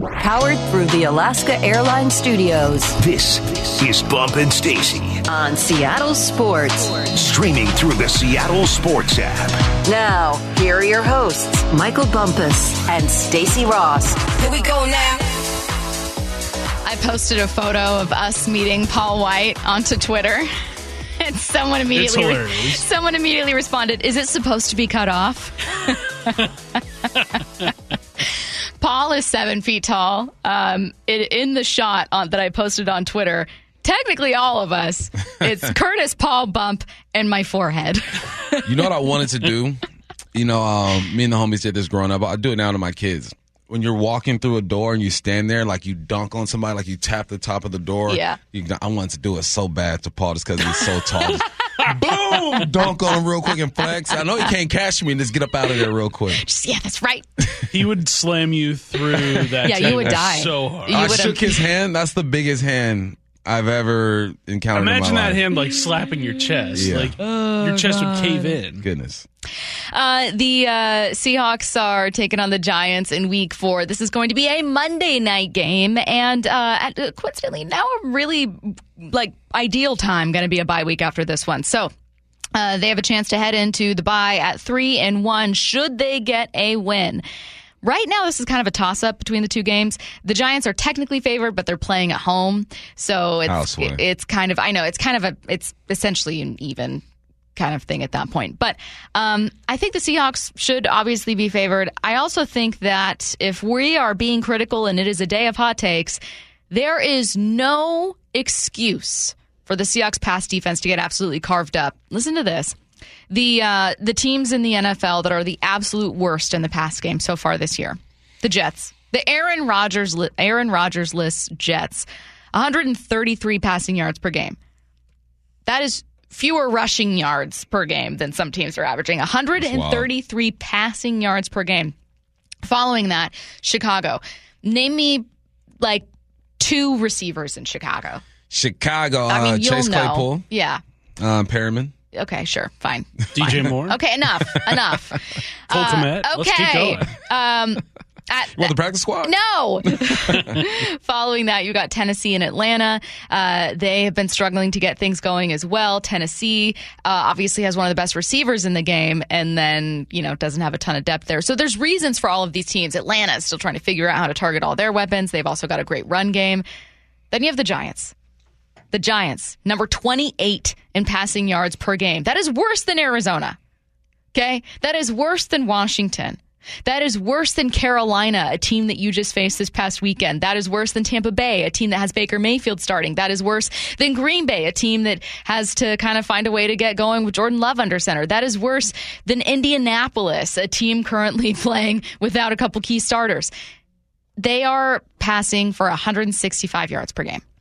Powered through the Alaska Airlines Studios. This is Bump and Stacy on Seattle Sports. Streaming through the Seattle Sports app. Now, here are your hosts, Michael Bumpus and Stacy Ross. Here we go now. I posted a photo of us meeting Paul White onto Twitter. And someone immediately responded, "Is it supposed to be cut off?" Paul is 7 feet tall. In the shot that I posted on Twitter, technically all of us, it's Curtis, Paul, Bump, and my forehead. You know what I wanted to do? Me and the homies did this growing up. I do it now to my kids. When you're walking through a door and you stand there, like you dunk on somebody, like you tap the top of the door. Yeah. I wanted to do it so bad to Paul just because he's so tall. Boom! Dunk on him real quick and flex. I know he can't catch me and just get up out of there real quick. Yeah, that's right. He would slam you through that. Yeah, you would die. So hard. I shook his hand. That's the biggest hand I've ever encountered. Imagine in my that life. hand like slapping your chest. Yeah. Like your chest would cave in. Goodness. The Seahawks are taking on the Giants in Week 4. This is going to be a Monday night game, and coincidentally, now a really ideal time going to be a bye week after this one. So they have a chance to head into the bye at 3-1 should they get a win. Right now, this is kind of a toss-up between the two games. The Giants are technically favored, but they're playing at home, so it's essentially an even kind of thing at that point. But I think the Seahawks should obviously be favored. I also think that if we are being critical and it is a day of hot takes, there is no excuse for the Seahawks pass defense to get absolutely carved up. Listen to this. The teams in the NFL that are the absolute worst in the pass game so far this year. The Jets. The Aaron Rodgers list Jets. 133 passing yards per game. That is fewer rushing yards per game than some teams are averaging. 133 passing yards per game. Following that, Chicago. Name me two receivers in Chicago. Chase Claypool. Yeah. Perriman. Okay, sure, fine. DJ Moore. Okay, enough. Cole Kmet. Let's keep going. The practice squad? No. Following that, you got Tennessee and Atlanta. They have been struggling to get things going as well. Tennessee obviously has one of the best receivers in the game and then, doesn't have a ton of depth there. So there's reasons for all of these teams. Atlanta is still trying to figure out how to target all their weapons. They've also got a great run game. Then you have the Giants. The Giants, number 28 in passing yards per game. That is worse than Arizona. Okay? That is worse than Washington. That is worse than Carolina, a team that you just faced this past weekend. That is worse than Tampa Bay, a team that has Baker Mayfield starting. That is worse than Green Bay, a team that has to kind of find a way to get going with Jordan Love under center. That is worse than Indianapolis, a team currently playing without a couple key starters. They are passing for 165 yards per game.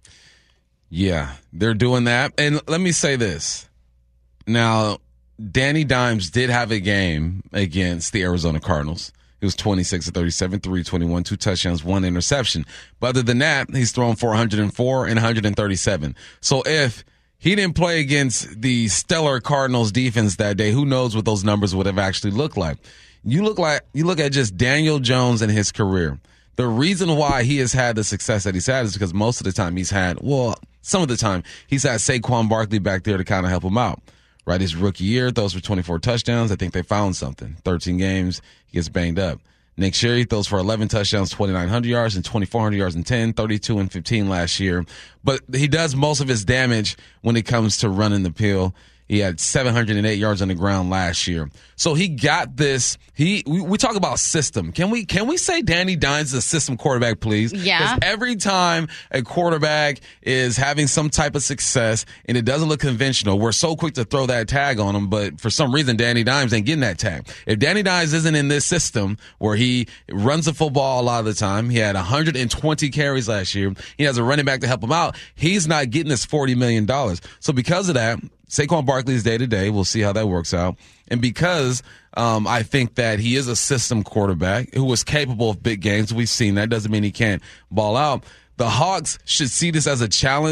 Yeah, they're doing that. And let me say this. Now, Danny Dimes did have a game against the Arizona Cardinals. He was 26 of 37, 321, 2 touchdowns, 1 interception. But other than that, he's thrown for 104 and 137. So if he didn't play against the stellar Cardinals defense that day, who knows what those numbers would have actually looked like. You look at just Daniel Jones and his career. The reason why he has had the success that he's had is because most of the time some of the time he's had Saquon Barkley back there to kind of help him out. Right, his rookie year, throws for 24 touchdowns. I think they found something. 13 games, he gets banged up. Next year, he throws for 11 touchdowns, 2,900 yards, and 2,400 yards in 10, 32 and 15 last year. But he does most of his damage when it comes to running the pill. He had 708 yards on the ground last year. So he got this. We talk about system. Can we say Danny Dimes is a system quarterback, please? Yeah. Because every time a quarterback is having some type of success and it doesn't look conventional, we're so quick to throw that tag on him. But for some reason, Danny Dimes ain't getting that tag. If Danny Dimes isn't in this system where he runs the football a lot of the time, he had 120 carries last year. He has a running back to help him out. He's not getting this $40 million. So because of that, Saquon Barkley is day-to-day. We'll see how that works out. And because I think that he is a system quarterback who is capable of big games, we've seen that. Doesn't mean he can't ball out. The Hawks should see this as a challenge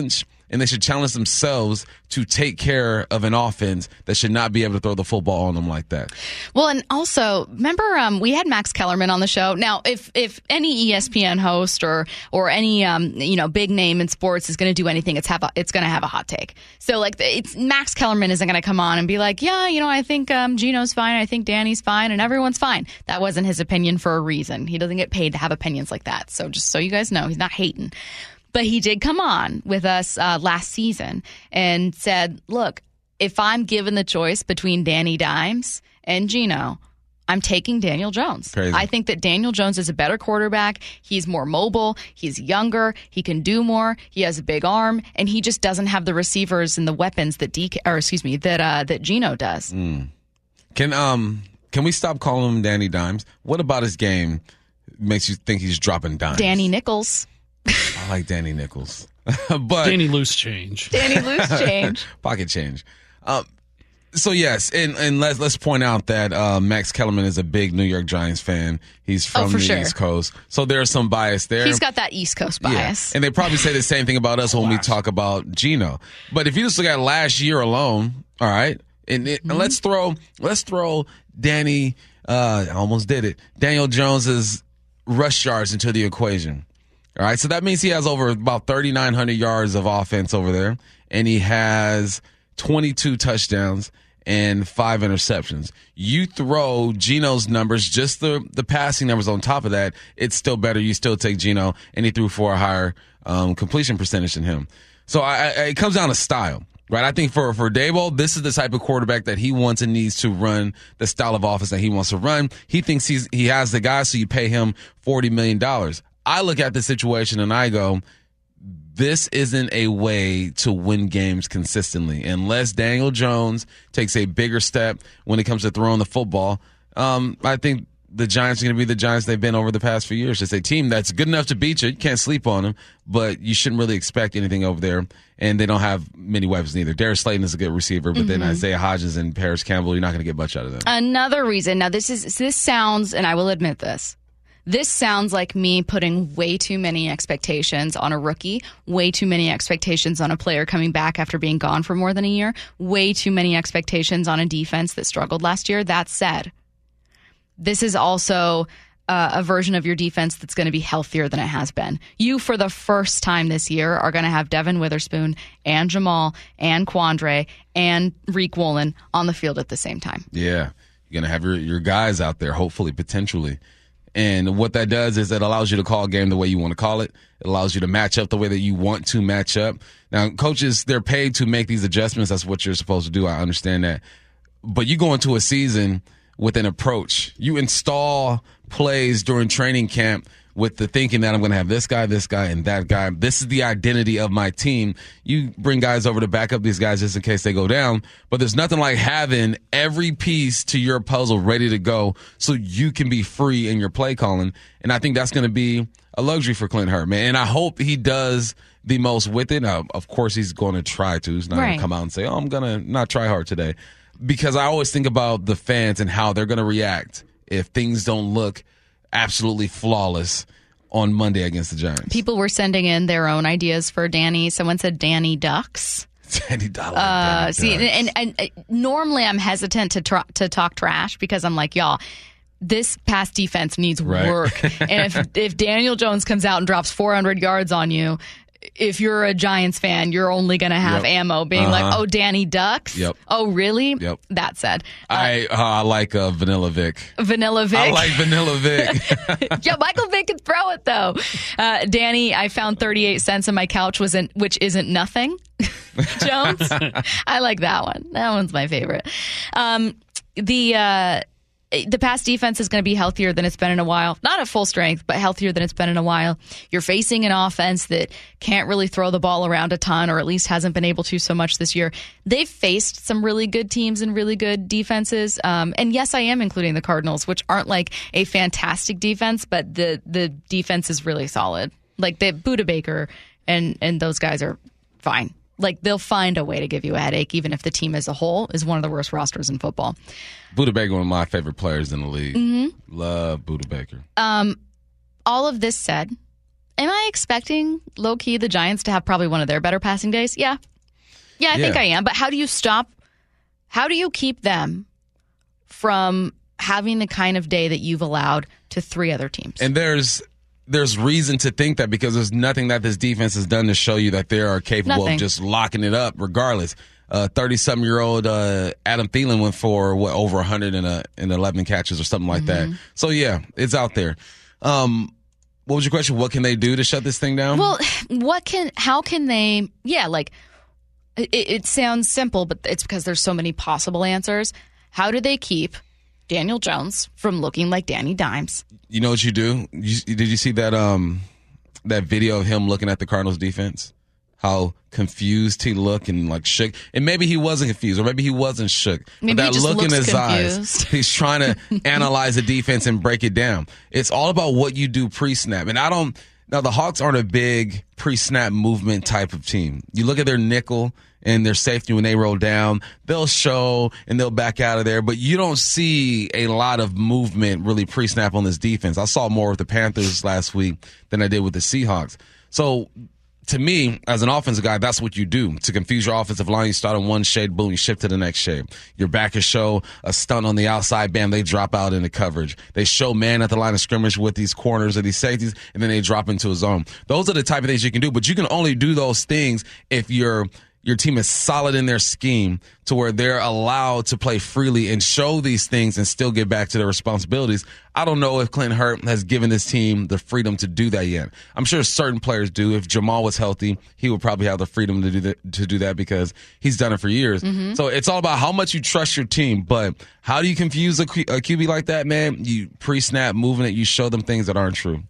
and they should challenge themselves to take care of an offense that should not be able to throw the football on them like that. Well, and also, remember we had Max Kellerman on the show. Now, if any ESPN host or any big name in sports is going to do anything, it's going to have a hot take. So like Max Kellerman isn't going to come on and be like, yeah, I think Gino's fine, I think Danny's fine, and everyone's fine. That wasn't his opinion for a reason. He doesn't get paid to have opinions like that. So just so you guys know, he's not hating. But he did come on with us last season and said, look, if I'm given the choice between Danny Dimes and Gino, I'm taking Daniel Jones. Crazy. I think that Daniel Jones is a better quarterback. He's more mobile. He's younger. He can do more. He has a big arm, and he just doesn't have the receivers and the weapons that that Gino does. Can we stop calling him Danny Dimes? What about his game makes you think he's dropping dimes? Danny Nichols. I like Danny Nichols. But Danny Loose Change. Danny Loose Change. Pocket change. So yes, and let's point out that Max Kellerman is a big New York Giants fan. He's from the East Coast, so there's some bias there. He's got that East Coast bias. Yeah. And they probably say the same thing about us when we talk about Gino. But if you just look at last year alone, all right, and let's throw Danny. I almost did it. Daniel Jones's rush yards into the equation. All right, so that means he has over about 3,900 yards of offense over there, and he has 22 touchdowns and 5 interceptions. You throw Gino's numbers, just the passing numbers on top of that, it's still better. You still take Gino, and he threw for a higher completion percentage than him. So it comes down to style, right? I think for Daboll, this is the type of quarterback that he wants and needs to run the style of offense that he wants to run. He thinks he has the guy, so you pay him $40 million. I look at the situation and I go, this isn't a way to win games consistently. Unless Daniel Jones takes a bigger step when it comes to throwing the football, I think the Giants are going to be the Giants they've been over the past few years. It's a team that's good enough to beat you. You can't sleep on them, but you shouldn't really expect anything over there. And they don't have many weapons either. Darius Slayton is a good receiver, but then Isaiah Hodgins and Paris Campbell, you're not going to get much out of them. Another reason. Now, this sounds, and I will admit this sounds like me putting way too many expectations on a rookie, way too many expectations on a player coming back after being gone for more than a year, way too many expectations on a defense that struggled last year. That said, this is also a version of your defense that's going to be healthier than it has been. You, for the first time this year, are going to have Devin Witherspoon and Jamal and Quandre and Reek Woolen on the field at the same time. Yeah. You're going to have your guys out there, hopefully, potentially. And what that does is it allows you to call a game the way you want to call it. It allows you to match up the way that you want to match up. Now, coaches, they're paid to make these adjustments. That's what you're supposed to do. I understand that. But you go into a season with an approach. You install plays during training camp with the thinking that I'm going to have this guy, and that guy. This is the identity of my team. You bring guys over to back up these guys just in case they go down. But there's nothing like having every piece to your puzzle ready to go so you can be free in your play calling. And I think that's going to be a luxury for Clint Hurtt, man. And I hope he does the most with it. Of course, he's going to try to. He's not going to come out and say, oh, I'm going to not try hard today. Because I always think about the fans and how they're going to react if things don't look absolutely flawless on Monday against the Giants. People were sending in their own ideas for Danny. Someone said Danny Ducks. Danny Ducks. And normally I'm hesitant to talk trash because I'm like, y'all, this pass defense needs work. And if Daniel Jones comes out and drops 400 yards on you, if you're a Giants fan, you're only going to have ammo being like, oh, Danny Ducks? Yep. Oh, really? Yep. That said. I like Vanilla Vic. Vanilla Vic? I like Vanilla Vic. Yeah, Michael Vick can throw it, though. Danny, I found 38 cents on my couch, which isn't nothing. Jones? I like that one. That one's my favorite. The pass defense is going to be healthier than it's been in a while. Not at full strength, but healthier than it's been in a while. You're facing an offense that can't really throw the ball around a ton, or at least hasn't been able to so much this year. They've faced some really good teams and really good defenses. And yes, I am including the Cardinals, which aren't like a fantastic defense, but the defense is really solid. Like Budda Baker and those guys are fine. Like, they'll find a way to give you a headache, even if the team as a whole is one of the worst rosters in football. Budda Baker, one of my favorite players in the league. Mm-hmm. Love Budda Baker. All of this said, am I expecting, low-key, the Giants to have probably one of their better passing days? Yeah. Yeah, I think I am. But how do you keep them from having the kind of day that you've allowed to 3 other teams? And there's reason to think that, because there's nothing that this defense has done to show you that they are capable of just locking it up regardless. 30-something-year-old Adam Thielen went for over 111 catches or something like that. So yeah, it's out there. What was your question? What can they do to shut this thing down? Well, how can they? Yeah, like it sounds simple, but it's because there's so many possible answers. How do they keep Daniel Jones from looking like Danny Dimes? You know what you do? Did you see that that video of him looking at the Cardinals defense? How confused he looked and like shook. And maybe he wasn't confused, or maybe he wasn't shook. Maybe but that look in his eyes, he's trying to analyze the defense and break it down. It's all about what you do pre-snap. And now the Hawks aren't a big pre-snap movement type of team. You look at their nickel and their safety when they roll down, they'll show and they'll back out of there. But you don't see a lot of movement really pre-snap on this defense. I saw more with the Panthers last week than I did with the Seahawks. So to me, as an offensive guy, that's what you do. To confuse your offensive line, you start on one shade, boom, you shift to the next shade. Your backers show a stunt on the outside, bam, they drop out into coverage. They show man at the line of scrimmage with these corners or these safeties, and then they drop into a zone. Those are the type of things you can do, but you can only do those things if your team is solid in their scheme to where they're allowed to play freely and show these things and still get back to their responsibilities. I don't know if Clint Hurt has given this team the freedom to do that yet. I'm sure certain players do. If Jamal was healthy, he would probably have the freedom to do that because he's done it for years. So it's all about how much you trust your team. But how do you confuse a QB like that, man? You pre-snap moving it. You show them things that aren't true.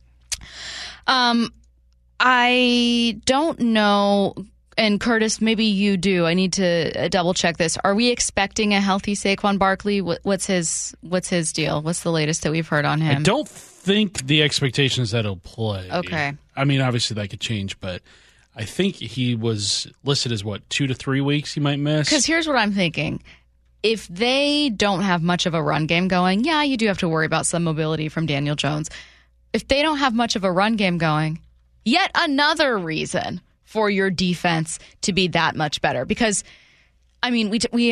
I don't know. And Curtis, maybe you do. I need to double check this. Are we expecting a healthy Saquon Barkley? What's his deal? What's the latest that we've heard on him? I don't think the expectation is that he'll play. Okay. I mean, obviously that could change, but I think he was listed as 2 to 3 weeks he might miss. Because here's what I'm thinking. If they don't have much of a run game going, yeah, you do have to worry about some mobility from Daniel Jones. If they don't have much of a run game going, yet another reason for your defense to be that much better. Because, I mean,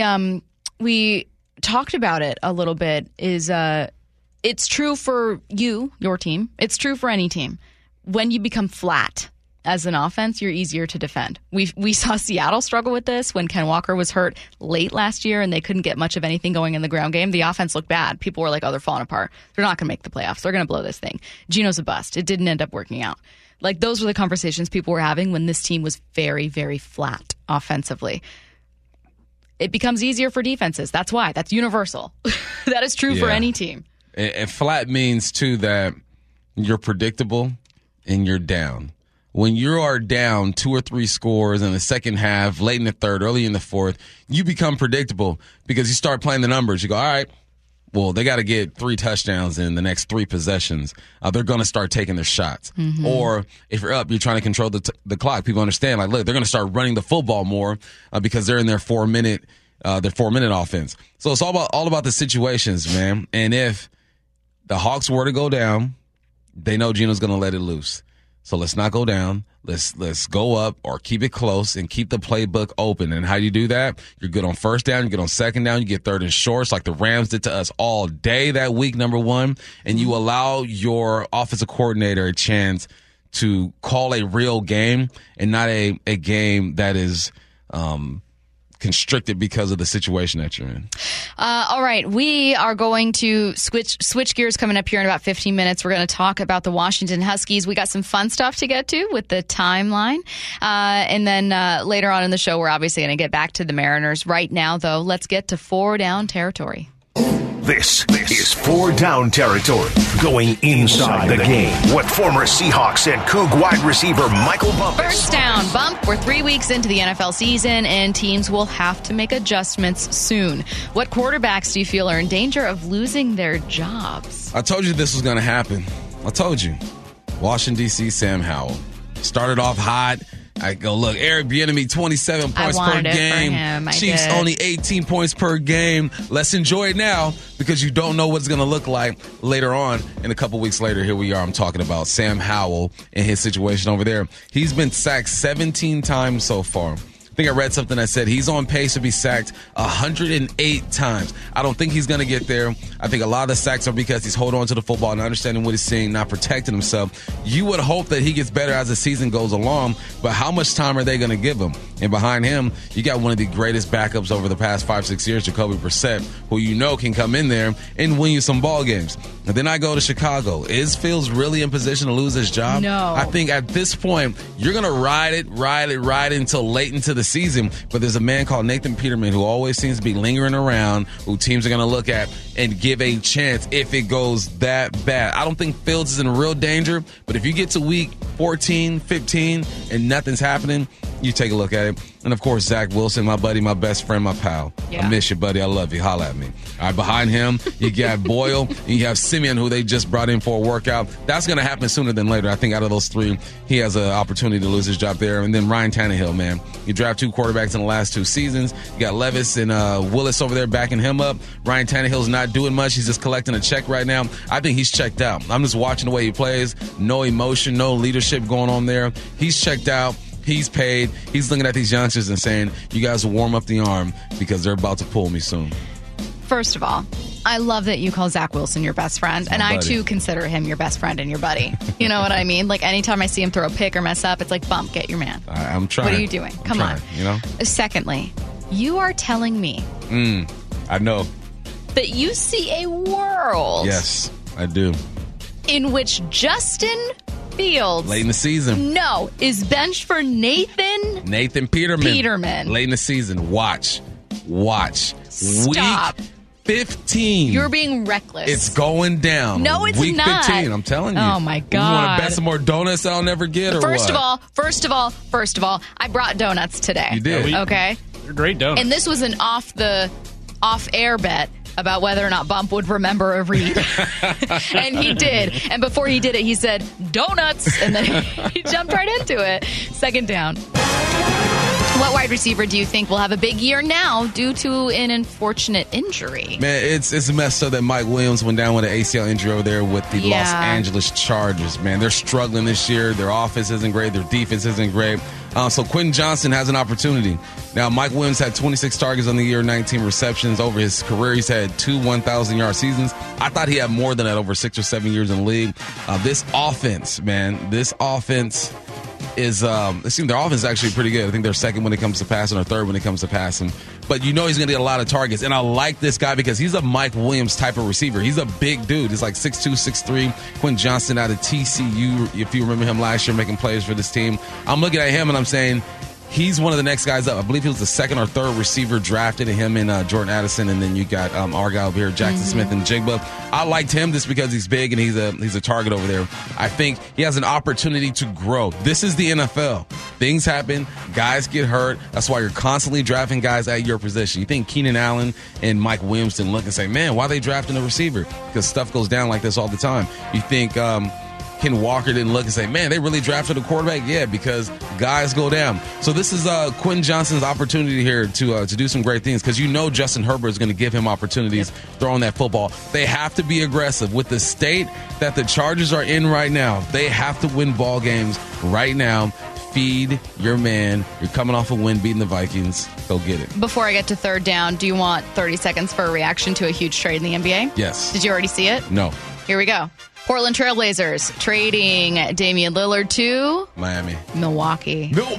we talked about it a little bit, is it's true for your team. It's true for any team. When you become flat as an offense, you're easier to defend. We saw Seattle struggle with this when Ken Walker was hurt late last year and they couldn't get much of anything going in the ground game. The offense looked bad. People were like, oh, they're falling apart. They're not going to make the playoffs. They're going to blow this thing. Geno's a bust. It didn't end up working out. Like, those were the conversations people were having when this team was very, very flat offensively. It becomes easier for defenses. That's why. That's universal. That is true for any team. And flat means, too, that you're predictable and you're down. When you are down 2 or 3 scores in the second half, late in the third, early in the fourth, you become predictable because you start playing the numbers. You go, all right, well, they got to get 3 touchdowns in the next 3 possessions. They're going to start taking their shots. Or if you're up, you're trying to control the clock. People understand, like, look, they're going to start running the football more because they're in their 4-minute offense. So it's all about the situations, man. And if the Hawks were to go down, they know Geno's going to let it loose. So let's not go down. Let's go up or keep it close and keep the playbook open. And how do you do that? You're good on first down. You get on second down. You get third and shorts like the Rams did to us all day that week, number 1. And you allow your offensive coordinator a chance to call a real game and not a game that is constricted because of the situation that you're in. All right, we are going to switch gears coming up here in about 15 minutes. We're going to talk about the Washington Huskies. We got some fun stuff to get to with the timeline. And then later on in the show, we're obviously going to get back to the Mariners. Right now, though, let's get to 4 down territory. This is 4 down territory, going inside the game with former Seahawks and Coug wide receiver Michael Bumpus. First down, Bump. We're 3 weeks into the NFL season, and teams will have to make adjustments soon. What quarterbacks do you feel are in danger of losing their jobs? I told you this was going to happen. I told you. Washington, D.C., Sam Howell. Started off hot, I go, look, Eric Bieniemy, 27 points per game. Chiefs only 18 points per game. Let's enjoy it now because you don't know what it's going to look like later on. And a couple weeks later, here we are. I'm talking about Sam Howell and his situation over there. He's been sacked 17 times so far. I think I read something that said he's on pace to be sacked 108 times. I don't think he's going to get there. I think a lot of the sacks are because he's holding on to the football and understanding what he's seeing, not protecting himself. You would hope that he gets better as the season goes along, but how much time are they going to give him? And behind him, you got one of the greatest backups over the past 5-6 years, Jacoby Brissett, who you know can come in there and win you some ball games. And then I go to Chicago. Is Fields really in position to lose his job? No. I think at this point, you're going to ride it until late into the season. But there's a man called Nathan Peterman who always seems to be lingering around, who teams are going to look at and give a chance if it goes that bad. I don't think Fields is in real danger, but if you get to week 14, 15, and nothing's happening, you take a look at it. And, of course, Zach Wilson, my buddy, my best friend, my pal. Yeah. I miss you, buddy. I love you. Holla at me. All right, behind him, you got Boyle, and you have Simeon, who they just brought in for a workout. That's going to happen sooner than later. I think out of those three, he has an opportunity to lose his job there. And then Ryan Tannehill, man. You draft two quarterbacks in the last 2 seasons. You got Levis and Willis over there backing him up. Ryan Tannehill's not doing much. He's just collecting a check right now. I think he's checked out. I'm just watching the way he plays. No emotion, no leadership going on there. He's checked out. He's paid. He's looking at these youngsters and saying, you guys will warm up the arm because they're about to pull me soon. First of all, I love that you call Zach Wilson your best friend, and I, too, consider him your best friend and your buddy. You know what I mean? Like, anytime I see him throw a pick or mess up, it's like, bump, get your man. I'm trying. What are you doing? Come on. You know? Secondly, you are telling me. I know. That you see a world. Yes, I do. In which Justin Fields. Late in the season. No, is benched for Nathan Peterman. Late in the season. Watch. Stop. Week 15. You're being reckless. It's going down. No, it's Week not. 15, I'm telling you. Oh, my God. You want to bet some more donuts I'll never get, or First what? of all, I brought donuts today. You did. Okay? They're great donuts. And this was an off-air bet about whether or not Bump would remember a read. And he did. And before he did it, he said, donuts. And then he jumped right into it. Second down. What wide receiver do you think will have a big year now due to an unfortunate injury? Man, it's messed up that Mike Williams went down with an ACL injury over there with the Los Angeles Chargers. Man, they're struggling this year. Their offense isn't great. Their defense isn't great. So Quentin Johnson has an opportunity. Now, Mike Williams had 26 targets on the year, 19 receptions. Over his career, he's had 2 1,000-yard seasons. I thought he had more than that over 6 or 7 years in the league. This offense is it seems their offense is actually pretty good. I think they're second when it comes to passing or third when it comes to passing. But you know he's going to get a lot of targets. And I like this guy because he's a Mike Williams type of receiver. He's a big dude. He's like 6'2", 6'3". Quentin Johnson out of TCU, if you remember him last year making plays for this team. I'm looking at him and I'm saying he's one of the next guys up. I believe he was the second or third receiver drafted, him and Jordan Addison, and then you got Argyle here, Jackson Smith, and Jigba. I liked him just because he's big and he's a target over there. I think he has an opportunity to grow. This is the NFL. Things happen. Guys get hurt. That's why you're constantly drafting guys at your position. You think Keenan Allen and Mike Williams didn't look and say, man, why are they drafting a receiver? Because stuff goes down like this all the time. You think Ken Walker didn't look and say, man, they really drafted a quarterback? Yeah, because guys go down. So this is Quentin Johnson's opportunity here to do some great things because you know Justin Herbert is going to give him opportunities throwing that football. They have to be aggressive. With the state that the Chargers are in right now, they have to win ball games right now. Feed your man. You're coming off a win beating the Vikings. Go get it. Before I get to third down, do you want 30 seconds for a reaction to a huge trade in the NBA? Yes. Did you already see it? No. Here we go. Portland Trailblazers trading Damian Lillard to Miami. Milwaukee. No.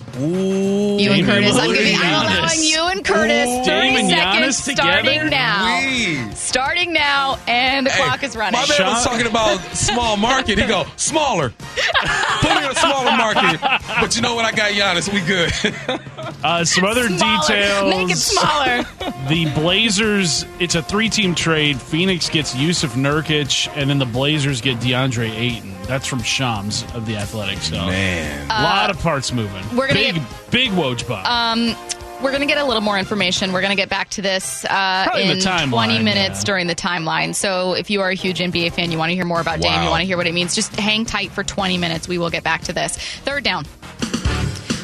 Ooh, you and Curtis. I'm allowing you and Curtis 30 seconds starting now. Starting now, and the clock is running. My man was talking about small market. He go, smaller. Put me in a smaller market. But you know what? I got Giannis. We good. Some other details. Make it smaller. The Blazers, it's a 3-team trade. Phoenix gets Yusuf Nurkic, and then the Blazers get DeAndre Ayton. That's from Shams of The Athletic. So, man. A lot of parts moving. Big Woj Bob. We're going to get a little more information. We're going to get back to this in 20 minutes during the timeline. So if you are a huge NBA fan, you want to hear more about Dame, you want to hear what it means, just hang tight for 20 minutes. We will get back to this. Third down.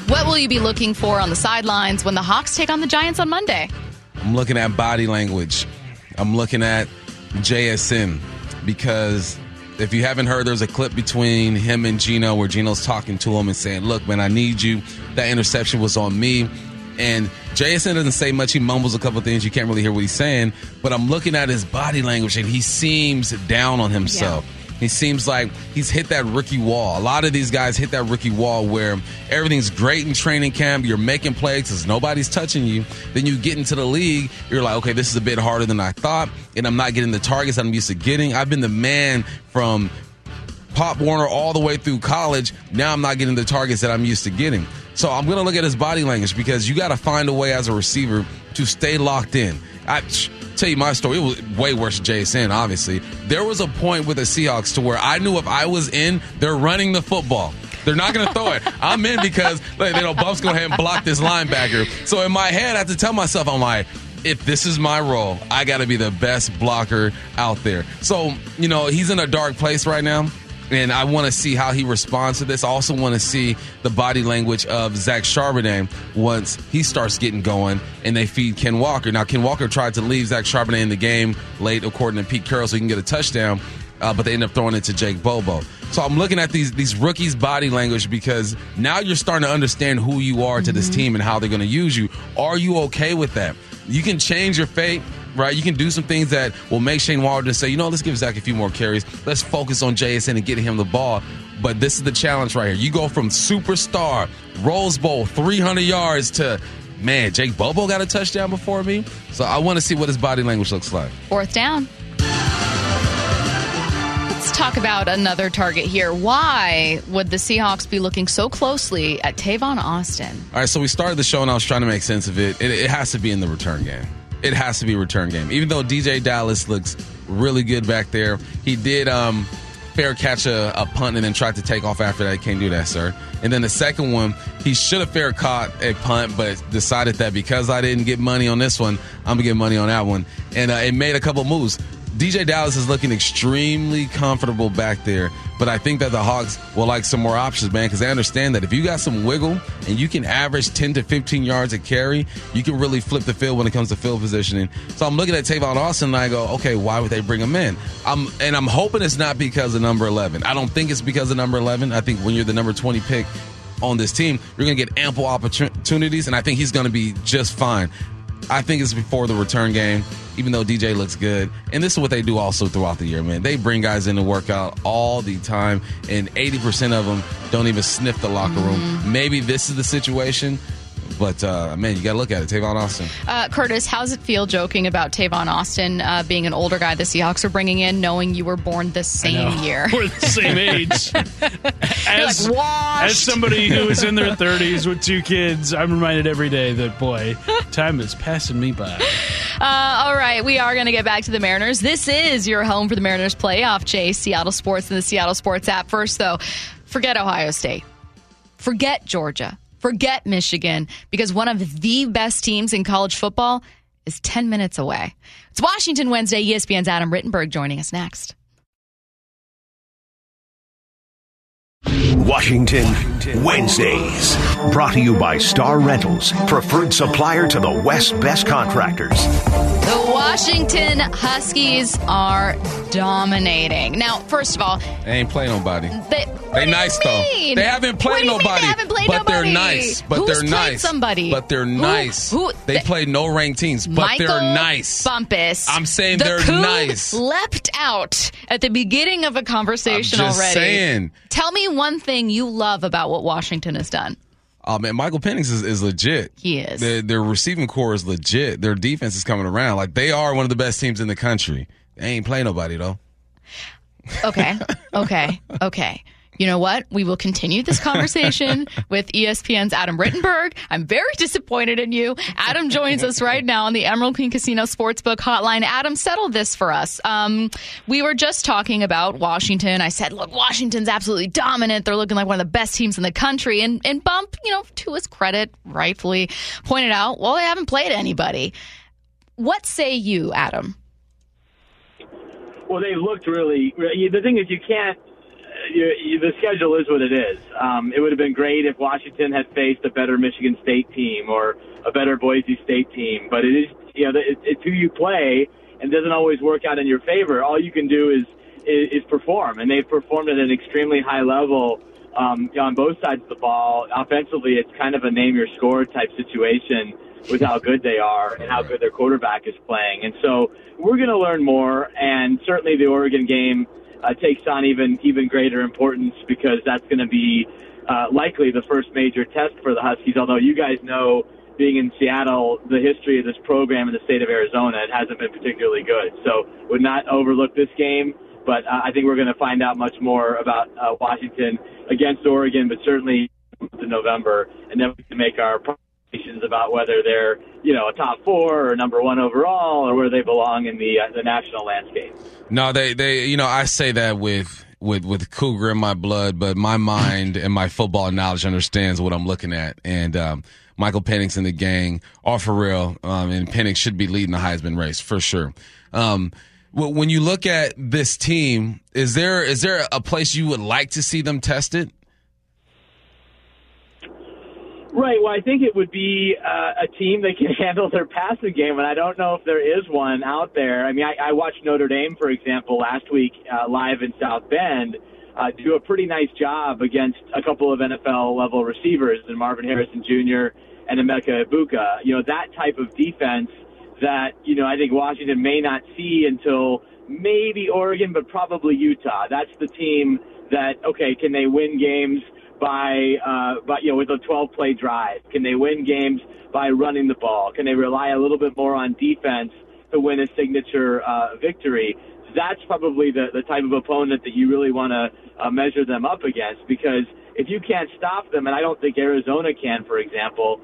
What will you be looking for on the sidelines when the Hawks take on the Giants on Monday? I'm looking at body language. I'm looking at JSN because if you haven't heard, there's a clip between him and Geno where Geno's talking to him and saying, look, man, I need you. That interception was on me. And JSN doesn't say much. He mumbles a couple things. You can't really hear what he's saying. But I'm looking at his body language, and he seems down on himself. Yeah. He seems like he's hit that rookie wall. A lot of these guys hit that rookie wall where everything's great in training camp. You're making plays because nobody's touching you. Then you get into the league. You're like, okay, this is a bit harder than I thought, and I'm not getting the targets I'm used to getting. I've been the man from Pop Warner all the way through college. Now I'm not getting the targets that I'm used to getting. So I'm going to look at his body language because you got to find a way as a receiver to stay locked in. I tell you my story. It was way worse than JSN, obviously. There was a point with the Seahawks to where I knew if I was in, they're running the football. They're not going to throw it. I'm in because Bump's go ahead and block this linebacker. So in my head, I have to tell myself, I'm like, if this is my role, I got to be the best blocker out there. So, he's in a dark place right now. And I want to see how he responds to this. I also want to see the body language of Zach Charbonnet once he starts getting going and they feed Ken Walker. Now, Ken Walker tried to leave Zach Charbonnet in the game late, according to Pete Carroll, so he can get a touchdown, but they end up throwing it to Jake Bobo. So I'm looking at these rookies' body language because now you're starting to understand who you are to this team and how they're going to use you. Are you okay with that? You can change your fate. Right, you can do some things that will make Shane Waldron say, let's give Zach a few more carries. Let's focus on JSN and getting him the ball. But this is the challenge right here. You go from superstar, Rose Bowl, 300 yards to, man, Jake Bobo got a touchdown before me. So I want to see what his body language looks like. 4th down. Let's talk about another target here. Why would the Seahawks be looking so closely at Tavon Austin? All right, so we started the show and I was trying to make sense of it. It has to be in the return game. It has to be a return game. Even though DJ Dallas looks really good back there, he did fair catch a punt and then tried to take off after that. Can't do that, sir. And then the second one, he should have fair caught a punt, but decided that because I didn't get money on this one, I'm going to get money on that one. And it made a couple moves. DJ Dallas is looking extremely comfortable back there, but I think that the Hawks will like some more options, man, because they understand that if you got some wiggle and you can average 10 to 15 yards a carry, you can really flip the field when it comes to field positioning. So I'm looking at Tavon Austin and I go, okay, why would they bring him in? I'm hoping it's not because of number 11. I don't think it's because of number 11. I think when you're the number 20 pick on this team, you're going to get ample opportunities, and I think he's going to be just fine. I think it's before the return game, even though DJ looks good. And this is what they do also throughout the year, man. They bring guys in to work out all the time, and 80% of them don't even sniff the locker room. Maybe this is the situation, but, man, you got to look at it. Tavon Austin. Curtis, how does it feel joking about Tavon Austin being an older guy the Seahawks are bringing in, knowing you were born the same year? We're the same age. As somebody who is in their 30s with 2 kids, I'm reminded every day that, boy, time is passing me by. All right, we are going to get back to the Mariners. This is your home for the Mariners playoff chase, Seattle Sports and the Seattle Sports app. First, though, forget Ohio State. Forget Georgia. Forget Michigan, because one of the best teams in college football is 10 minutes away. It's Washington Wednesday. ESPN's Adam Rittenberg joining us next. Washington Wednesdays. Brought to you by Star Rentals, preferred supplier to the West's best contractors. The Washington Huskies are dominating. Now, first of all, they ain't play nobody. They nice, though. They haven't played nobody. They haven't played but nobody. They're nice. But Who's they're nice. Somebody? But they're nice. They play no ranked teams, but Michael they're nice. Bumpus. I'm saying they're nice. Leapt out at the beginning of a conversation I'm just already. Saying. Tell me one thing you love about what Washington has done. Oh, man, Michael Penix is legit. He is. Their receiving core is legit. Their defense is coming around. Like, they are one of the best teams in the country. They ain't play nobody, though. Okay. You know what? We will continue this conversation with ESPN's Adam Rittenberg. I'm very disappointed in you. Adam joins us right now on the Emerald Queen Casino Sportsbook hotline. Adam, settle this for us. We were just talking about Washington. I said, look, Washington's absolutely dominant. They're looking like one of the best teams in the country. And Bump, to his credit, rightfully pointed out, well, they haven't played anybody. What say you, Adam? Well, they looked really. The thing is, you can't. the schedule is what it is. It would have been great if Washington had faced a better Michigan State team or a better Boise State team, but it is, it's who you play, and it doesn't always work out in your favor. All you can do is perform, and they've performed at an extremely high level on both sides of the ball. Offensively, it's kind of a name-your-score type situation with how good they are and how good their quarterback is playing. And so we're going to learn more, and certainly the Oregon game takes on even greater importance because that's going to be likely the first major test for the Huskies, although you guys know, being in Seattle, the history of this program in the state of Arizona, it hasn't been particularly good. So would not overlook this game, but I think we're going to find out much more about Washington against Oregon, but certainly in November, and then we can make our proclamations about whether they're, a top 4 or number 1 overall or where they belong in the national landscape. No, they I say that with Cougar in my blood, but my mind and my football knowledge understands what I'm looking at. And Michael Penix and the gang are for real, and Penix should be leading the Heisman race for sure. When you look at this team, is there a place you would like to see them tested? Right. Well, I think it would be a team that can handle their passing game, and I don't know if there is one out there. I mean, I watched Notre Dame, for example, last week live in South Bend do a pretty nice job against a couple of NFL-level receivers, and Marvin Harrison Jr. and Emeka Egbuka. That type of defense that, I think Washington may not see until maybe Oregon, but probably Utah. That's the team that, okay, can they win games by with a 12-play drive? Can they win games by running the ball? Can they rely a little bit more on defense to win a signature victory? That's probably the type of opponent that you really want to measure them up against, because if you can't stop them, and I don't think Arizona can, for example,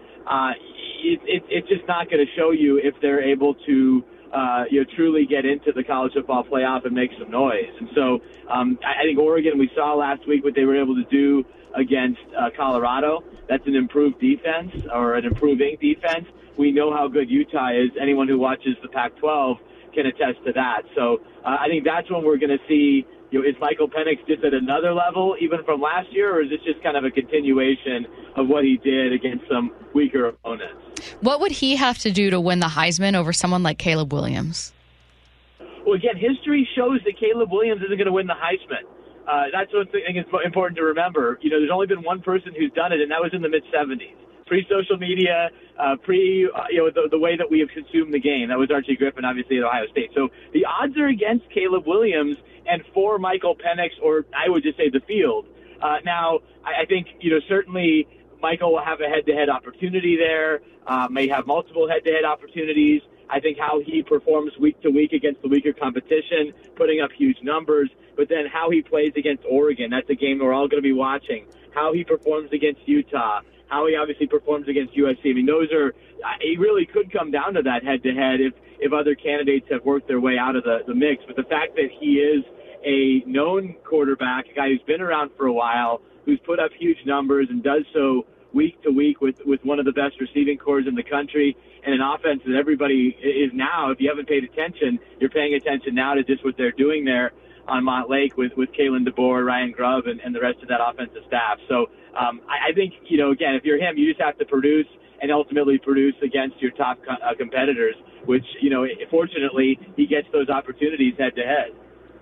it's just not going to show you if they're able to truly get into the college football playoff and make some noise. And so I think Oregon, we saw last week what they were able to do against Colorado. That's an improved defense, or an improving defense. We know how good Utah is. Anyone who watches the Pac-12 can attest to that. So I think that's when we're going to see, is Michael Penix just at another level, even from last year, or is this just kind of a continuation of what he did against some weaker opponents? What would he have to do to win the Heisman over someone like Caleb Williams? Well, again, history shows that Caleb Williams isn't going to win the Heisman. That's what I think is important to remember. There's only been one person who's done it, and that was in the mid-'70s. Pre-social media, the way that we have consumed the game. That was Archie Griffin, obviously, at Ohio State. So the odds are against Caleb Williams and for Michael Penix, or I would just say the field. Now, I think, certainly Michael will have a head-to-head opportunity there, may have multiple head-to-head opportunities. I think how he performs week to week against the weaker competition, putting up huge numbers, but then how he plays against Oregon, that's a game we're all going to be watching. How he performs against Utah, how he obviously performs against USC. I mean, it really could come down to that head-to-head if other candidates have worked their way out of the mix. But the fact that he is a known quarterback, a guy who's been around for a while, who's put up huge numbers and does so week to week with one of the best receiving corps in the country, and an offense that everybody is now, if you haven't paid attention, you're paying attention now to just what they're doing there on Montlake with Kalen DeBoer, Ryan Grubb, and the rest of that offensive staff. So I think, again, if you're him, you just have to produce and ultimately produce against your top competitors, which, fortunately, he gets those opportunities head-to-head.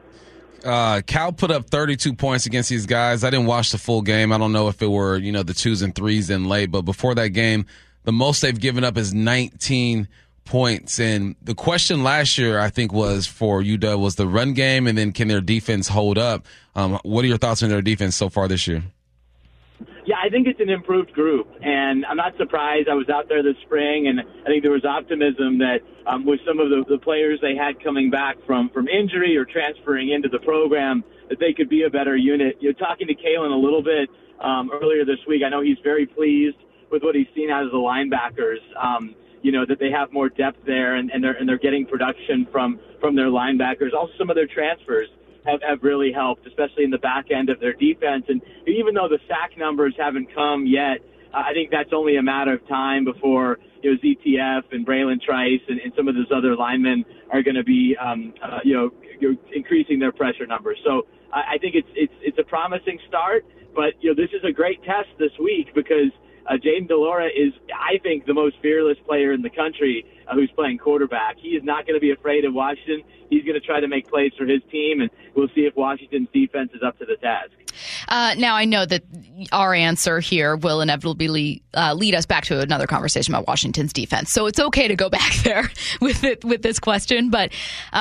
Cal put up 32 points against these guys. I didn't watch the full game. I don't know if it were, the 2s and 3s in late, but before that game, the most they've given up is 19 points. And the question last year, I think, was for UW was the run game, and then can their defense hold up? What are your thoughts on their defense so far this year? Yeah, I think it's an improved group, and I'm not surprised. I was out there this spring, and I think there was optimism that with some of the players they had coming back from injury or transferring into the program, that they could be a better unit. Talking to Kalen a little bit earlier this week, I know he's very pleased with what he's seen out of the linebackers. That they have more depth there, and they're getting production from their linebackers. Also, some of their transfers have really helped, especially in the back end of their defense. And even though the sack numbers haven't come yet, I think that's only a matter of time before ZTF and Braylon Trice and some of those other linemen are going to be increasing their pressure numbers. So I think it's a promising start. But this is a great test this week because Jayden de Laura is, I think, the most fearless player in the country who's playing quarterback. He is not going to be afraid of Washington. He's going to try to make plays for his team, and we'll see if Washington's defense is up to the task. Now, I know that our answer here will inevitably lead us back to another conversation about Washington's defense. So it's okay to go back there with this question. But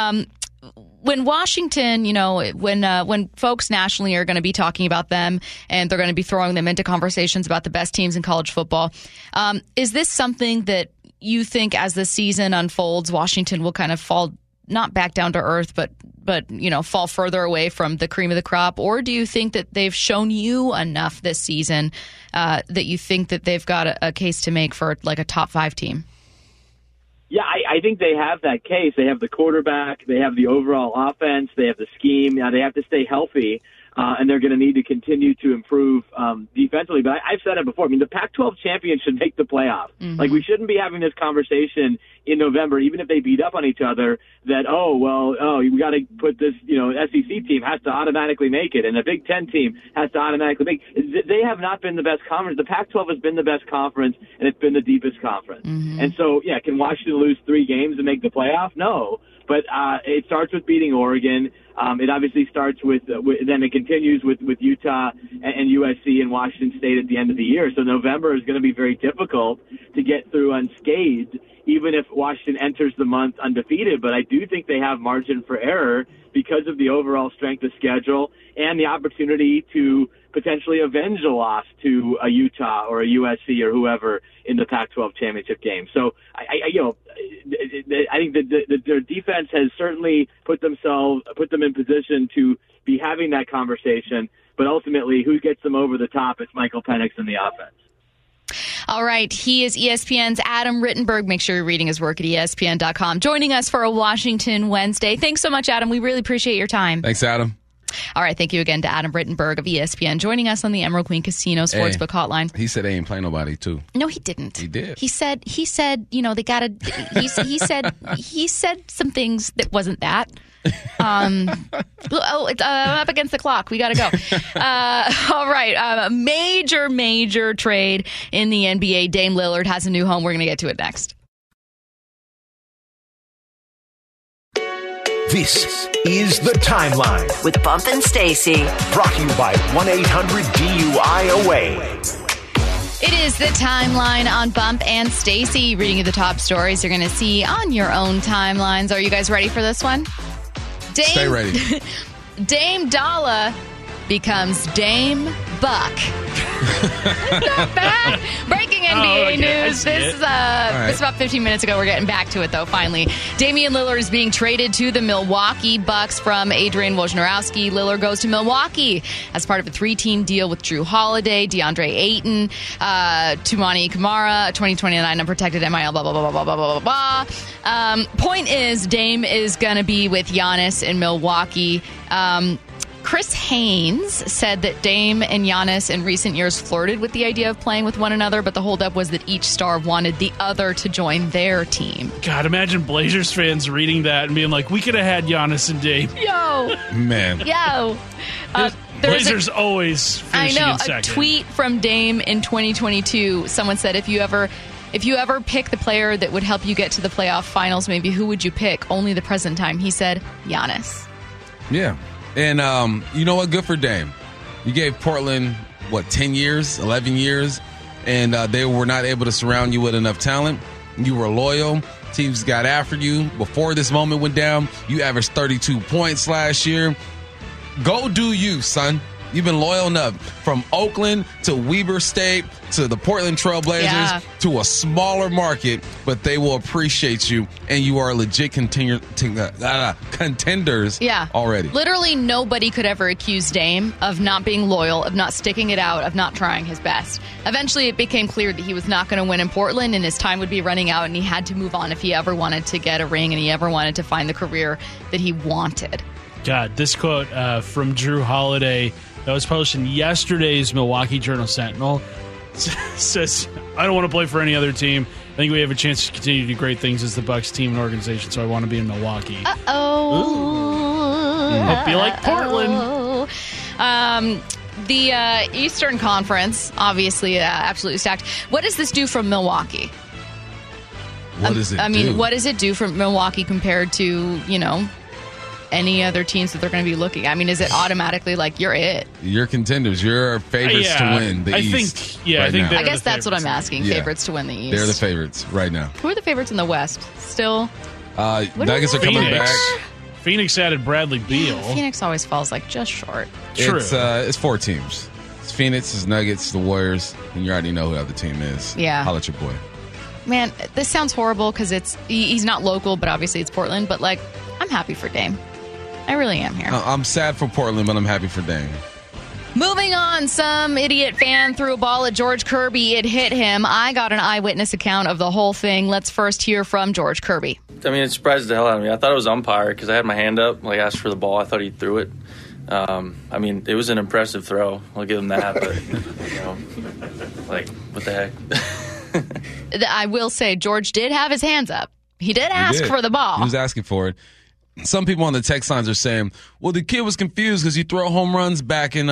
when Washington, when folks nationally are going to be talking about them and they're going to be throwing them into conversations about the best teams in college football, is this something that you think as the season unfolds, Washington will kind of fall not back down to earth, but fall further away from the cream of the crop? Or do you think that they've shown you enough this season that you think that they've got a case to make for like a top 5 team? Yeah, I think they have that case. They have the quarterback. They have the overall offense. They have the scheme. Now, they have to stay healthy, and they're going to need to continue to improve defensively. But I've said it before. I mean, the Pac-12 champions should make the playoff. Mm-hmm. Like, we shouldn't be having this conversation in November, even if they beat up on each other, that, we got to put this, SEC team has to automatically make it, and the Big Ten team has to automatically make it. They have not been the best conference. The Pac-12 has been the best conference, and it's been the deepest conference. Mm-hmm. And so, can Washington lose 3 games and make the playoff? No. But it starts with beating Oregon. It obviously starts with then it continues with Utah and USC and Washington State at the end of the year. So November is going to be very difficult to get through unscathed, even if Washington enters the month undefeated. But I do think they have margin for error because of the overall strength of schedule and the opportunity to potentially avenge a loss to a Utah or a USC or whoever in the Pac-12 championship game. So I think that their defense has certainly put them in position to be having that conversation. But ultimately, who gets them over the top? It's Michael Penix and the offense. All right. He is ESPN's Adam Rittenberg. Make sure you're reading his work at ESPN.com. Joining us for a Washington Wednesday. Thanks so much, Adam. We really appreciate your time. Thanks, Adam. All right. Thank you again to Adam Rittenberg of ESPN joining us on the Emerald Queen Casino Sportsbook Hotline. He said they ain't playing nobody, too. No, he didn't. He did. He said, they got to, he said some things that wasn't that. It's up against the clock. We got to go. All right. Major trade in the NBA. Dame Lillard has a new home. We're going to get to it next. This is The Timeline with Bump and Stacy. Brought to you by 1-800-DUI-AWAY. It is The Timeline on Bump and Stacy, reading you the top stories you're going to see on your own timelines. Are you guys ready for this one? Stay ready. Dame Dalla becomes Dame Buck. Not bad. Breaking NBA news. This is about 15 minutes ago. We're getting back to it, though, finally. Damian Lillard is being traded to the Milwaukee Bucks from Adrian Wojnarowski. Lillard goes to Milwaukee as part of a 3-team deal with Drew Holiday, DeAndre Ayton, Toumani Camara, 2029 unprotected MIL, blah, blah, blah, blah, blah, blah, blah, blah. Point is, Dame is going to be with Giannis in Milwaukee. Chris Haynes said that Dame and Giannis in recent years flirted with the idea of playing with one another, but the holdup was that each star wanted the other to join their team. God, imagine Blazers fans reading that and being like, we could have had Giannis and Dame. Yo. Man. Yo. Blazers always finishing in second. A tweet from Dame in 2022. Someone said, if you ever pick the player that would help you get to the playoff finals, maybe who would you pick? Only the present time. He said, Giannis. Yeah. And you know what? Good for Dame. You gave Portland, 10 years, 11 years, and they were not able to surround you with enough talent. You were loyal. Teams got after you. Before this moment went down, you averaged 32 points last year. Go do you, son. You've been loyal enough. From Oakland to Weber State to the Portland Trailblazers to a smaller market, but they will appreciate you, and you are legit contenders already. Literally nobody could ever accuse Dame of not being loyal, of not sticking it out, of not trying his best. Eventually it became clear that he was not going to win in Portland, and his time would be running out, and he had to move on if he ever wanted to get a ring and he ever wanted to find the career that he wanted. God, this quote from Drew Holiday that was published in yesterday's Milwaukee Journal-Sentinel says, I don't want to play for any other team. I think we have a chance to continue to do great things as the Bucks team and organization, so I want to be in Milwaukee. Uh-oh. Hope you like Portland. The Eastern Conference, obviously, absolutely stacked. What does this do from Milwaukee? What does it do? I mean, what does it do for Milwaukee compared to, any other teams that they're going to be looking at? I mean, is it automatically like you're it? You're contenders. You're favorites to win the East. I think I guess that's what I'm asking. Yeah. Favorites to win the East. They're the favorites right now. Who are the favorites in the West? Still? Nuggets are coming back. Phoenix added Bradley Beal. Phoenix always falls like just short. True. It's 4 teams. It's Phoenix, it's Nuggets, the Warriors, and you already know who the other team is. Yeah. Holla at your boy. Man, this sounds horrible because he's not local, but obviously it's Portland. But I'm happy for Dame. I really am here. I'm sad for Portland, but I'm happy for Dame. Moving on, some idiot fan threw a ball at George Kirby. It hit him. I got an eyewitness account of the whole thing. Let's first hear from George Kirby. I mean, it surprised the hell out of me. I thought it was umpire because I had my hand up, asked for the ball. I thought he threw it. I mean, it was an impressive throw. I'll give him that. But, what the heck? I will say, George did have his hands up. He did ask for the ball. He was asking for it. Some people on the text lines are saying, well, the kid was confused because you throw home runs back in,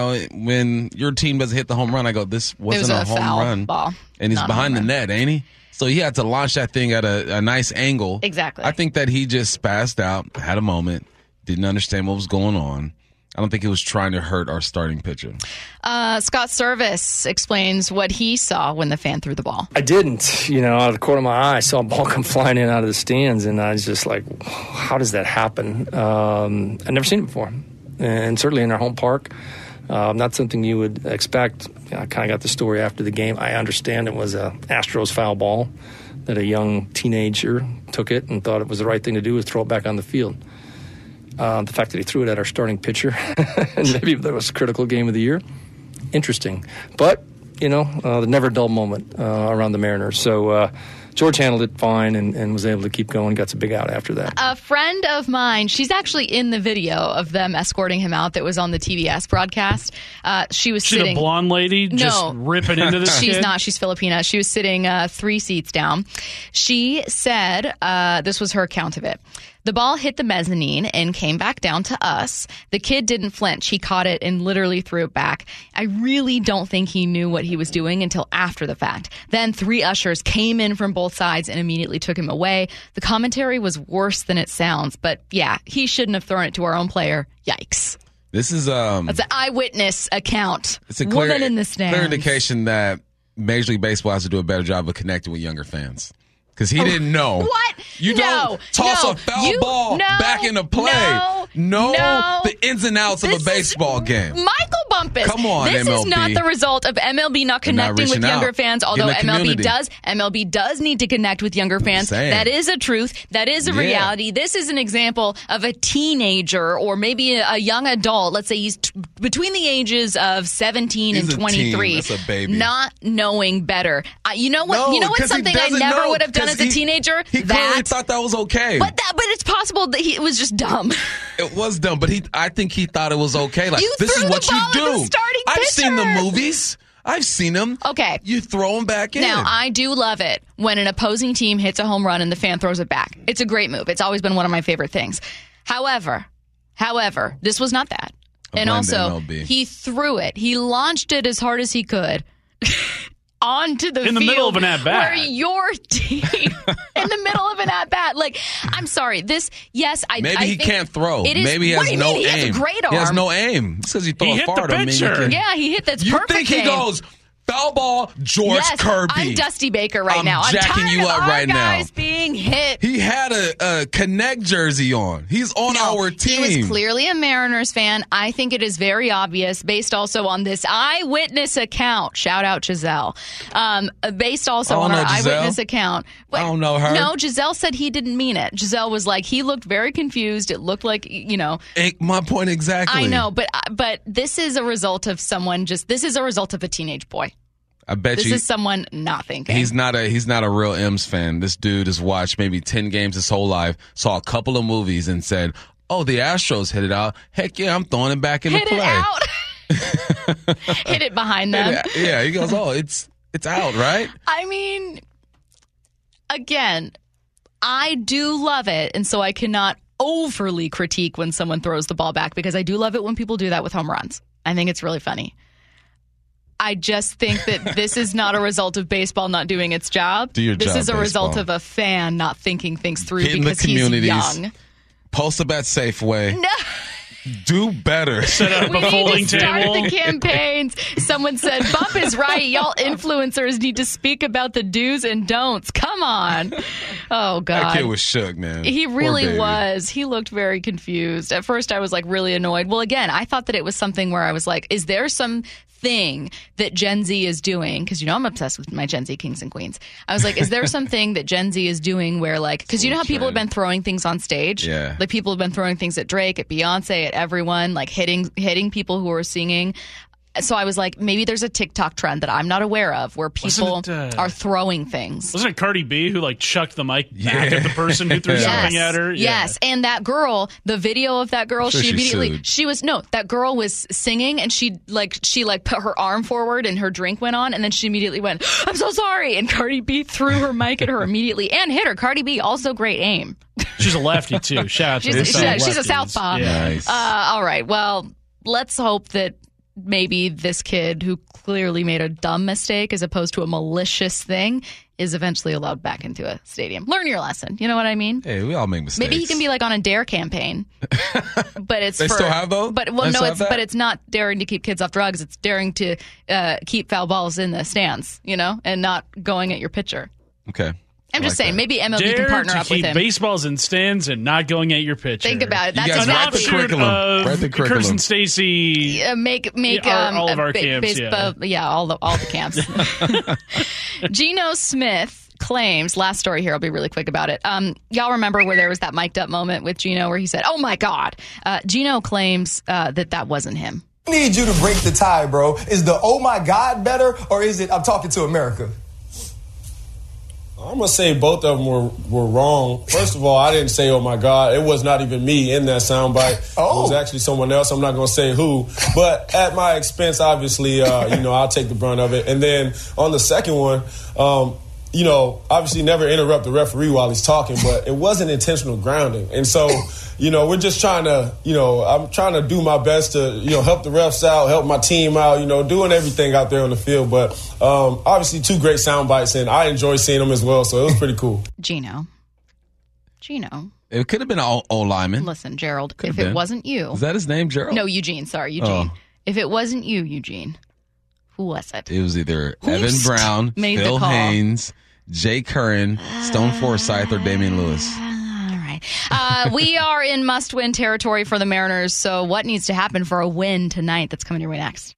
when your team doesn't hit the home run. I go, this wasn't a home run. Ball, and he's behind the net, ain't he? So he had to launch that thing at a nice angle. Exactly. I think that he just spazzed out, had a moment, didn't understand what was going on. I don't think he was trying to hurt our starting pitcher. Scott Service explains what he saw when the fan threw the ball. I didn't. Out of the corner of my eye, I saw a ball come flying in out of the stands, and I was just like, how does that happen? I'd never seen it before, and certainly in our home park. Not something you would expect. I kind of got the story after the game. I understand it was a Astros foul ball that a young teenager took it and thought it was the right thing to do was throw it back on the field. The fact that he threw it at our starting pitcher, and maybe that was a critical game of the year, interesting. But, the never dull moment around the Mariners. So George handled it fine and was able to keep going, got some big out after that. A friend of mine, she's actually in the video of them escorting him out that was on the TBS broadcast. She's a blonde lady just ripping into this She's kid? not. She's Filipina. She was sitting 3 seats down. She said, this was her account of it. The ball hit the mezzanine and came back down to us. The kid didn't flinch. He caught it and literally threw it back. I really don't think he knew what he was doing until after the fact. Then 3 ushers came in from both sides and immediately took him away. The commentary was worse than it sounds, but yeah, he shouldn't have thrown it to our own player. Yikes. This is that's an eyewitness account. It's a woman in the stands. Clear indication that Major League Baseball has to do a better job of connecting with younger fans. Because he didn't know. What? You don't toss a foul ball back into play. No, the ins and outs of a baseball game. Michael Bumpus. Come on, this MLB. Is not the result of MLB not connecting with younger fans, although MLB does need to connect with younger fans. That is a truth. That is a reality. This is an example of a teenager or maybe a young adult. Let's say he's between the ages of 17 and 23. That's a baby. Not knowing better. You know what? You know what's something I never would have done as a teenager? He clearly thought that was okay. But it's possible that it was just dumb. It was dumb, but I think he thought it was okay. Like, this is what you do. I've seen the movies. I've seen them. Okay. You throw them back in. Now, I do love it when an opposing team hits a home run and the fan throws it back. It's a great move. It's always been one of my favorite things. However, this was not that. And also, he threw it. He launched it as hard as he could. Onto the field. In the middle of an at-bat. Where your team, in the middle of an at-bat. I'm sorry. Maybe he can't throw. Maybe he has no aim. He has a great arm. He has no aim. It's because he throws far the pitcher. Yeah, he hit that's you perfect. You think he goes, foul ball, George Kirby. I'm Dusty Baker right now. I'm jacking tired you of up our right now. guys being hit. He had a Connect jersey on. He's on our team. He was clearly a Mariners fan. I think it is very obvious, based also on this eyewitness account. Shout out Giselle. Based also on our eyewitness account. I don't know her. No, Giselle said he didn't mean it. Giselle was like, he looked very confused. It looked like, My point exactly. I know, but this is a result of this is a result of a teenage boy. I bet this is someone not thinking. He's not a real M's fan. This dude has watched maybe 10 games his whole life, saw a couple of movies and said, oh, the Astros hit it out. Heck yeah, I'm throwing it back into play. Hit it out. Hit it behind them. Yeah, he goes, oh, it's out, right? I mean, again, I do love it, and so I cannot overly critique when someone throws the ball back because I do love it when people do that with home runs. I think it's really funny. I just think that this is not a result of baseball not doing its job. This is a result of a fan not thinking things through because he's young. Post up at Safeway. No. Do better. Set up a folding table. Start the campaigns. Someone said, Bump is right. Y'all influencers need to speak about the do's and don'ts. Come on. Oh, God. That kid was shook, man. He really was. He looked very confused. At first, I was like really annoyed. Well, again, I thought that it was something where I was like, is there some thing that Gen Z is doing, because I'm obsessed with my Gen Z kings and queens. I was like, is there something that Gen Z is doing where, like, because you know how people have been throwing things on stage? Yeah. Like, people have been throwing things at Drake, at Beyonce, at everyone, like hitting people who are singing. So I was like, maybe there's a TikTok trend that I'm not aware of where people are throwing things. Wasn't it Cardi B who like chucked the mic back at the person who threw something at her? Yes. And that girl, the video of that girl, that girl was singing and she put her arm forward and her drink went on and then she immediately went, I'm so sorry. And Cardi B threw her mic at her immediately and hit her. Cardi B, also great aim. She's a lefty too. Shout out to her. She's a southpaw. Yeah. Nice. All right. Well, let's hope that maybe this kid who clearly made a dumb mistake as opposed to a malicious thing is eventually allowed back into a stadium. Learn your lesson. You know what I mean? Hey, we all make mistakes. Maybe he can be like on a DARE campaign. But it's they still have those? But it's not daring to keep kids off drugs. It's daring to keep foul balls in the stands, and not going at your pitcher. Okay. I'm just saying, maybe MLB can partner up with him. Keep baseballs in stands and not going at your pitcher. Think about it. That's an offshoot of Kirsten Stacy. Make all of our camps. All the camps. Geno Smith claims, last story here, I'll be really quick about it. Y'all remember where there was that mic'd up moment with Geno where he said, "Oh my God." Geno claims that wasn't him. I need you to break the tie, bro. Is the "oh my God" better, or is it "I'm talking to America"? I'm going to say both of them were wrong. First of all, I didn't say, oh, my God. It was not even me in that soundbite. Oh. It was actually someone else. I'm not going to say who. But at my expense, obviously, I'll take the brunt of it. And then on the second one, obviously never interrupt the referee while he's talking, but it wasn't intentional grounding. And so, we're just trying to, I'm trying to do my best to, help the refs out, help my team out, doing everything out there on the field. But obviously 2 great sound bites, and I enjoy seeing them as well, so it was pretty cool. Geno. It could have been an old lineman. Listen, Gerald, it wasn't you. Is that his name, Gerald? No, Eugene. Sorry, Eugene. Oh. If it wasn't you, Eugene, who was it? It was either Evan Brown, Phil Haynes, Jay Curran, Stone Forsythe, or Damian Lewis. We are in must-win territory for the Mariners, so what needs to happen for a win tonight? That's coming your way next.